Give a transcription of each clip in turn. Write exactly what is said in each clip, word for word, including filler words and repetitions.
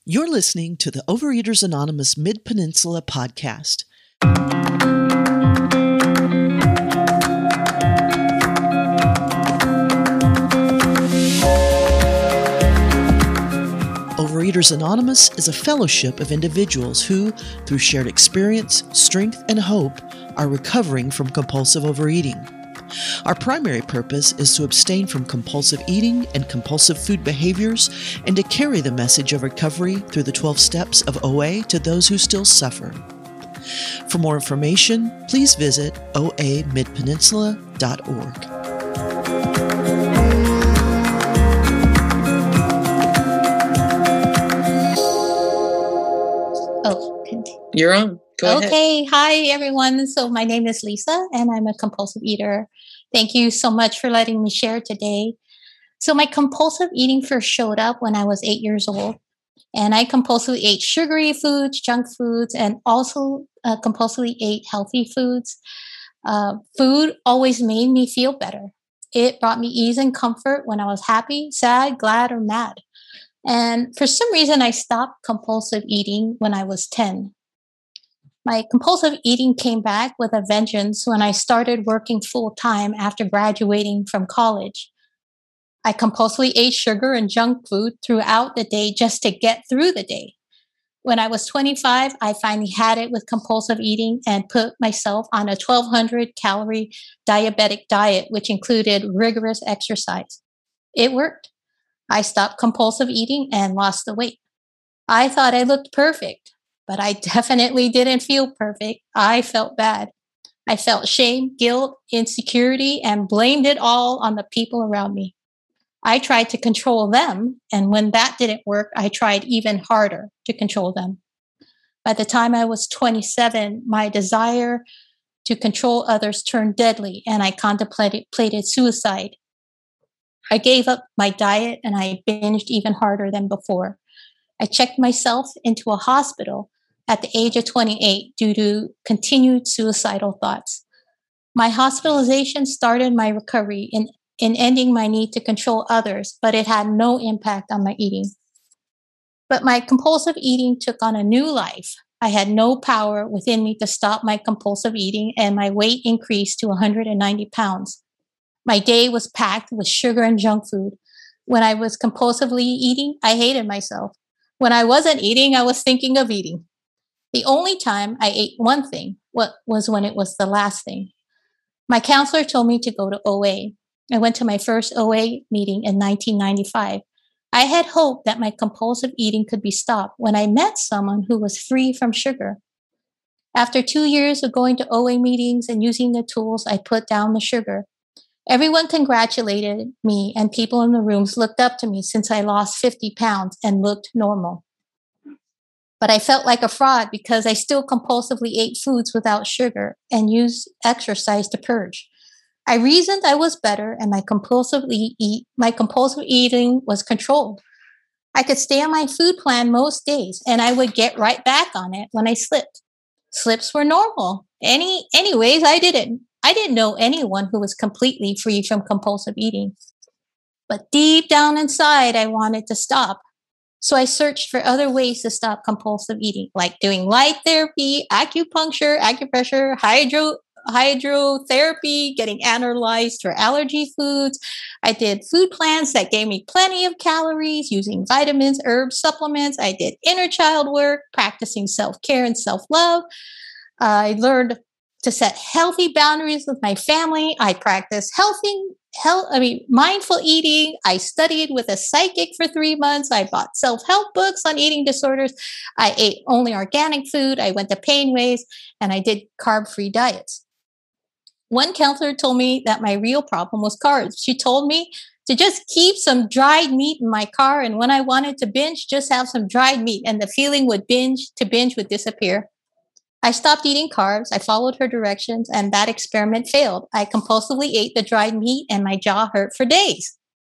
You're listening to the Overeaters Anonymous Mid-Peninsula podcast. Overeaters Anonymous is a fellowship of individuals who, through shared experience, strength, and hope, are recovering from compulsive overeating. Our primary purpose is to abstain from compulsive eating and compulsive food behaviors and to carry the message of recovery through the twelve steps of O A to those who still suffer. For more information, please visit o a mid peninsula dot org. Oh, continue. You're on. Go okay. ahead. Hi, everyone. So my name is Lisa, and I'm a compulsive eater. Thank you so much for letting me share today. So my compulsive eating first showed up when I was eight years old, and I compulsively ate sugary foods, junk foods, and also uh, compulsively ate healthy foods. Uh, food always made me feel better. It brought me ease and comfort when I was happy, sad, glad, or mad. And for some reason, I stopped compulsive eating when I was ten. My compulsive eating came back with a vengeance when I started working full-time after graduating from college. I compulsively ate sugar and junk food throughout the day just to get through the day. When I was twenty-five, I finally had it with compulsive eating and put myself on a twelve hundred calorie diabetic diet, which included rigorous exercise. It worked. I stopped compulsive eating and lost the weight. I thought I looked perfect. But I definitely didn't feel perfect. I felt bad. I felt shame, guilt, insecurity, and blamed it all on the people around me. I tried to control them, and when that didn't work, I tried even harder to control them. By the time I was twenty-seven, my desire to control others turned deadly, and I contemplated suicide. I gave up my diet, and I binged even harder than before. I checked myself into a hospital at the age of twenty-eight due to continued suicidal thoughts. My hospitalization started my recovery in, in ending my need to control others, but it had no impact on my eating. But my compulsive eating took on a new life. I had no power within me to stop my compulsive eating, and my weight increased to one hundred ninety pounds. My day was packed with sugar and junk food. When I was compulsively eating, I hated myself. When I wasn't eating, I was thinking of eating. The only time I ate one thing was when it was the last thing. My counselor told me to go to O A. I went to my first O A meeting in nineteen ninety-five. I had hoped that my compulsive eating could be stopped when I met someone who was free from sugar. After two years of going to O A meetings and using the tools, I put down the sugar. Everyone congratulated me, and people in the rooms looked up to me since I lost fifty pounds and looked normal. But I felt like a fraud because I still compulsively ate foods without sugar and used exercise to purge. I reasoned I was better, and my compulsively eat my compulsive eating was controlled. I could stay on my food plan most days, and I would get right back on it when I slipped. Slips were normal. Any, anyways, I didn't. I didn't know anyone who was completely free from compulsive eating. But deep down inside, I wanted to stop. So I searched for other ways to stop compulsive eating, like doing light therapy, acupuncture, acupressure, hydro, hydrotherapy, getting analyzed for allergy foods. I did food plans that gave me plenty of calories, using vitamins, herbs, supplements. I did inner child work, practicing self-care and self-love. Uh, I learned to set healthy boundaries with my family. I practiced healthy, health, I mean, mindful eating. I studied with a psychic for three months. I bought self-help books on eating disorders. I ate only organic food. I went to Painways, and I did carb-free diets. One counselor told me that my real problem was carbs. She told me to just keep some dried meat in my car, and when I wanted to binge, just have some dried meat, and the feeling would binge to binge would disappear. I stopped eating carbs. I followed her directions, and that experiment failed. I compulsively ate the dried meat, and my jaw hurt for days.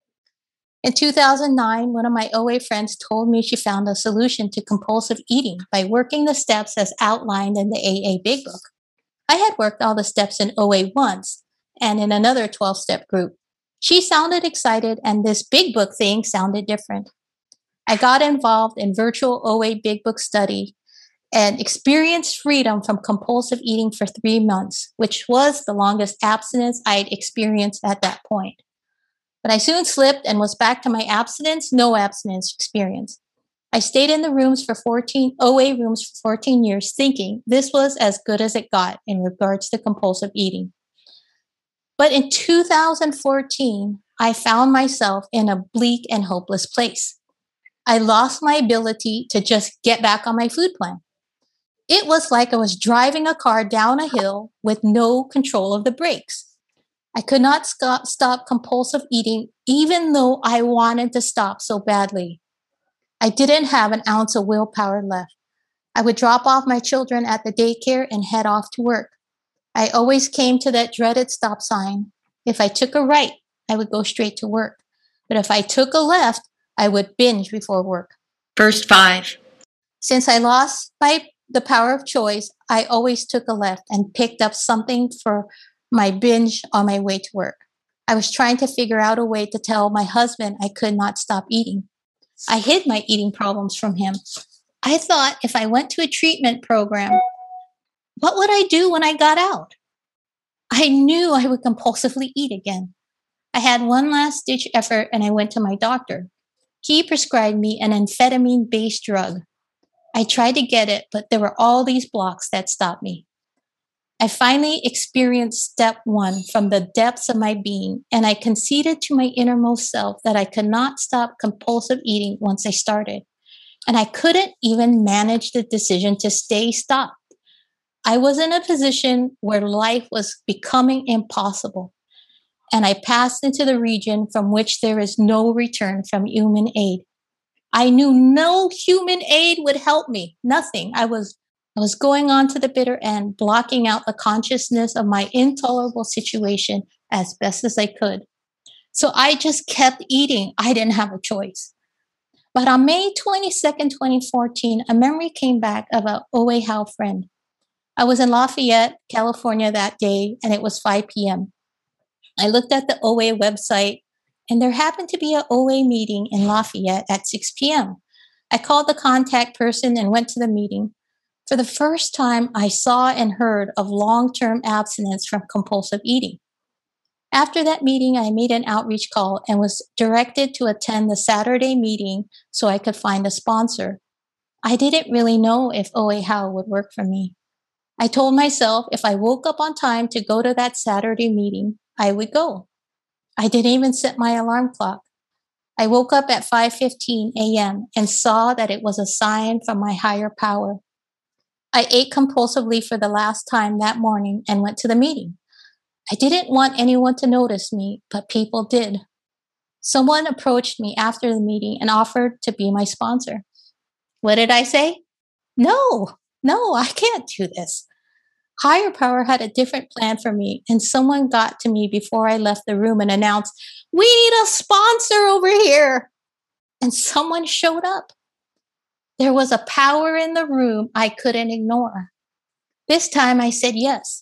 In two thousand nine, one of my O A friends told me she found a solution to compulsive eating by working the steps as outlined in the A A Big Book. I had worked all the steps in O A once and in another twelve-step group. She sounded excited, and this Big Book thing sounded different. I got involved in virtual O A Big Book study and experienced freedom from compulsive eating for three months, which was the longest abstinence I'd experienced at that point. But I soon slipped and was back to my abstinence, no abstinence experience. I stayed in the rooms for fourteen O A rooms for fourteen years, thinking this was as good as it got in regards to compulsive eating. But in two thousand fourteen, I found myself in a bleak and hopeless place. I lost my ability to just get back on my food plan. It was like I was driving a car down a hill with no control of the brakes. I could not stop, stop compulsive eating, even though I wanted to stop so badly. I didn't have an ounce of willpower left. I would drop off my children at the daycare and head off to work. I always came to that dreaded stop sign. If I took a right, I would go straight to work. But if I took a left, I would binge before work. Verse five. Since I lost my the power of choice, I always took a left and picked up something for my binge on my way to work. I was trying to figure out a way to tell my husband I could not stop eating. I hid my eating problems from him. I thought if I went to a treatment program, what would I do when I got out? I knew I would compulsively eat again. I had one last ditch effort and I went to my doctor. He prescribed me an amphetamine-based drug. I tried to get it, but there were all these blocks that stopped me. I finally experienced step one from the depths of my being, and I conceded to my innermost self that I could not stop compulsive eating once I started. And I couldn't even manage the decision to stay stopped. I was in a position where life was becoming impossible, and I passed into the region from which there is no return from human aid. I knew no human aid would help me. Nothing. I was I was going on to the bitter end, blocking out the consciousness of my intolerable situation as best as I could. So I just kept eating. I didn't have a choice. But on May twenty-second, twenty fourteen, a memory came back of an O A How friend. I was in Lafayette, California that day, and it was five p.m. I looked at the O A website, and there happened to be an O A meeting in Lafayette at six p.m. I called the contact person and went to the meeting. For the first time, I saw and heard of long-term abstinence from compulsive eating. After that meeting, I made an outreach call and was directed to attend the Saturday meeting so I could find a sponsor. I didn't really know if O A How would work for me. I told myself if I woke up on time to go to that Saturday meeting, I would go. I didn't even set my alarm clock. I woke up at five fifteen a.m. and saw that it was a sign from my higher power. I ate compulsively for the last time that morning and went to the meeting. I didn't want anyone to notice me, but people did. Someone approached me after the meeting and offered to be my sponsor. What did I say? No, no, I can't do this. Higher power had a different plan for me, and someone got to me before I left the room and announced, "We need a sponsor over here." And someone showed up. There was a power in the room I couldn't ignore. This time I said yes.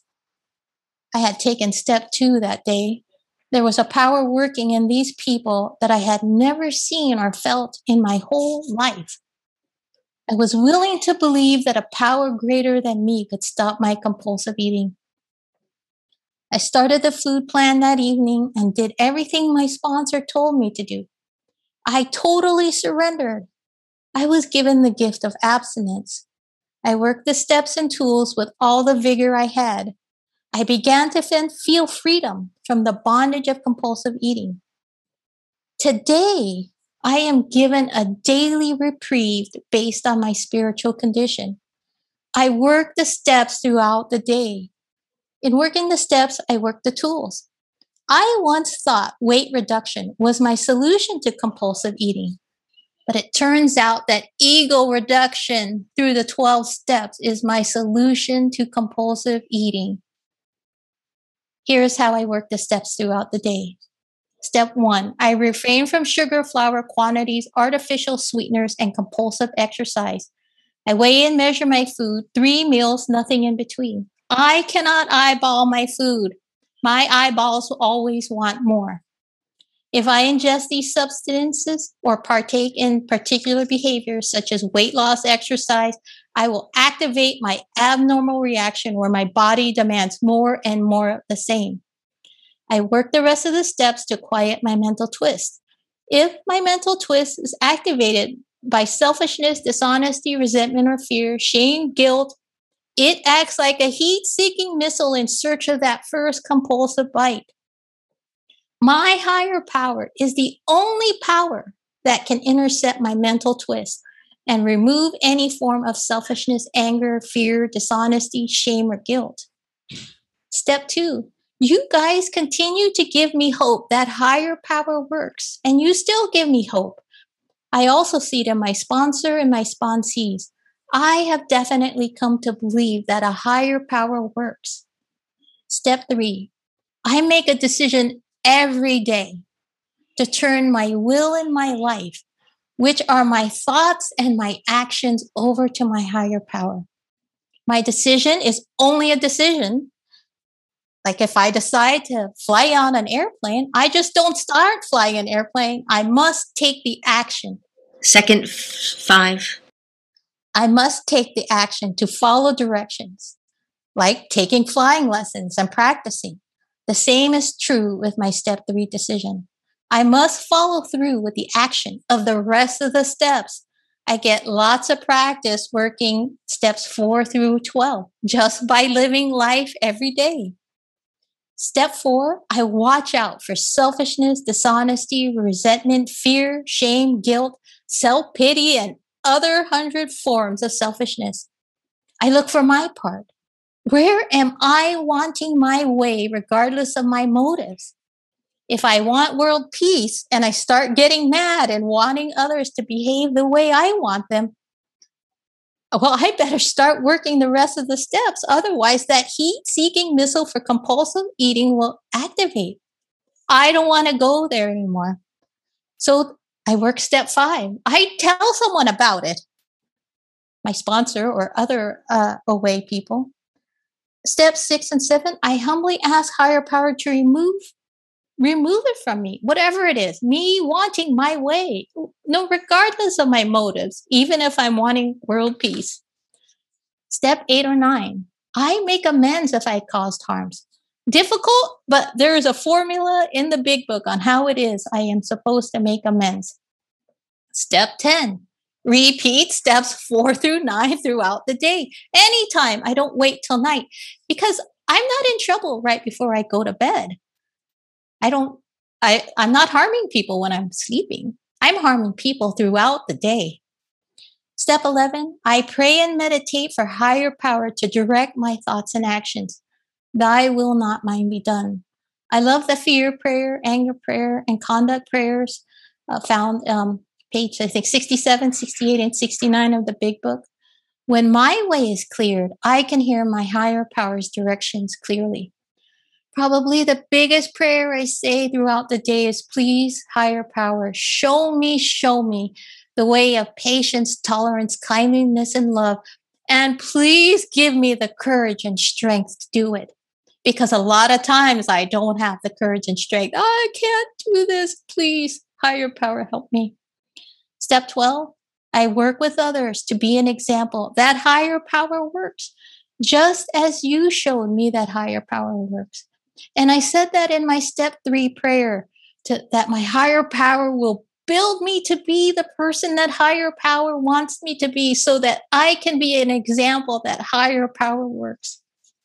I had taken step two that day. There was a power working in these people that I had never seen or felt in my whole life. I was willing to believe that a power greater than me could stop my compulsive eating. I started the food plan that evening and did everything my sponsor told me to do. I totally surrendered. I was given the gift of abstinence. I worked the steps and tools with all the vigor I had. I began to feel freedom from the bondage of compulsive eating. Today, I am given a daily reprieve based on my spiritual condition. I work the steps throughout the day. In working the steps, I work the tools. I once thought weight reduction was my solution to compulsive eating, but it turns out that ego reduction through the twelve steps is my solution to compulsive eating. Here's how I work the steps throughout the day. Step one, I refrain from sugar, flour, quantities, artificial sweeteners, and compulsive exercise. I weigh and measure my food, three meals, nothing in between. I cannot eyeball my food. My eyeballs will always want more. If I ingest these substances or partake in particular behaviors such as weight loss exercise, I will activate my abnormal reaction where my body demands more and more of the same. I work the rest of the steps to quiet my mental twist. If my mental twist is activated by selfishness, dishonesty, resentment, or fear, shame, guilt, it acts like a heat-seeking missile in search of that first compulsive bite. My higher power is the only power that can intercept my mental twist and remove any form of selfishness, anger, fear, dishonesty, shame, or guilt. Step two, you guys continue to give me hope that higher power works, and you still give me hope. I also see it in my sponsor and my sponsees. I have definitely come to believe that a higher power works. Step three, I make a decision every day to turn my will and my life, which are my thoughts and my actions, over to my higher power. My decision is only a decision. Like if I decide to fly on an airplane, I just don't start flying an airplane. I must take the action. Second f- five. I must take the action to follow directions, like taking flying lessons and practicing. The same is true with my step three decision. I must follow through with the action of the rest of the steps. I get lots of practice working steps four through twelve just by living life every day. Step four, I watch out for selfishness, dishonesty, resentment, fear, shame, guilt, self-pity, and other hundred forms of selfishness. I look for my part. Where am I wanting my way regardless of my motives? If I want world peace and I start getting mad and wanting others to behave the way I want them, well, I better start working the rest of the steps. Otherwise, that heat-seeking missile for compulsive eating will activate. I don't want to go there anymore. So I work step five. I tell someone about it, my sponsor or other uh, O A people. Step six and seven, I humbly ask higher power to remove remove it from me, whatever it is, me wanting my way, no, regardless of my motives, even if I'm wanting world peace. Step eight or nine, I make amends if I caused harms. Difficult, but there is a formula in the big book on how it is I am supposed to make amends. Step ten, repeat steps four through nine throughout the day. Anytime, I don't wait till night because I'm not in trouble right before I go to bed. I don't, I, I'm not harming people when I'm sleeping. I'm harming people throughout the day. Step eleven, I pray and meditate for higher power to direct my thoughts and actions. Thy will not mine be done. I love the fear prayer, anger prayer, and conduct prayers uh, found um, page, I think, sixty-seven, sixty-eight, and sixty-nine of the big book. When my way is cleared, I can hear my higher power's directions clearly. Probably the biggest prayer I say throughout the day is, please, higher power, show me, show me the way of patience, tolerance, kindness, and love. And please give me the courage and strength to do it. Because a lot of times I don't have the courage and strength. I can't do this. Please, higher power, help me. Step twelve, I work with others to be an example that higher power works, just as you showed me that higher power works. And I said that in my step three prayer, to, that my higher power will build me to be the person that higher power wants me to be so that I can be an example that higher power works.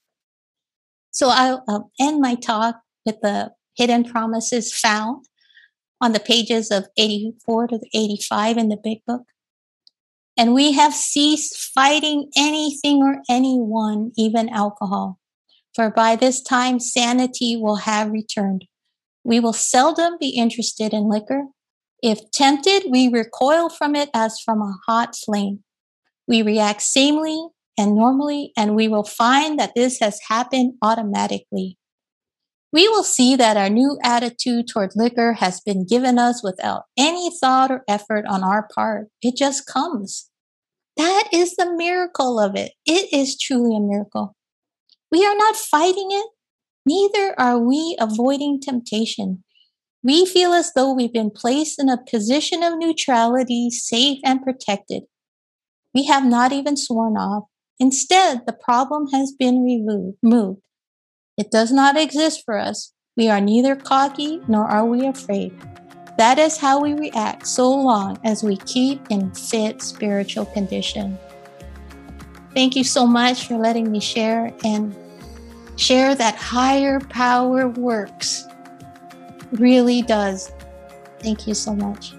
So I'll uh, end my talk with the hidden promises found on the pages of eighty-four to eighty-five in the big book. And we have ceased fighting anything or anyone, even alcohol. For by this time, sanity will have returned. We will seldom be interested in liquor. If tempted, we recoil from it as from a hot flame. We react sanely and normally, and we will find that this has happened automatically. We will see that our new attitude toward liquor has been given us without any thought or effort on our part. It just comes. That is the miracle of it. It is truly a miracle. We are not fighting it. Neither are we avoiding temptation. We feel as though we've been placed in a position of neutrality, safe and protected. We have not even sworn off. Instead, the problem has been removed. It does not exist for us. We are neither cocky nor are we afraid. That is how we react so long as we keep in fit spiritual condition. Thank you so much for letting me share and share that higher power works. Really does. Thank you so much.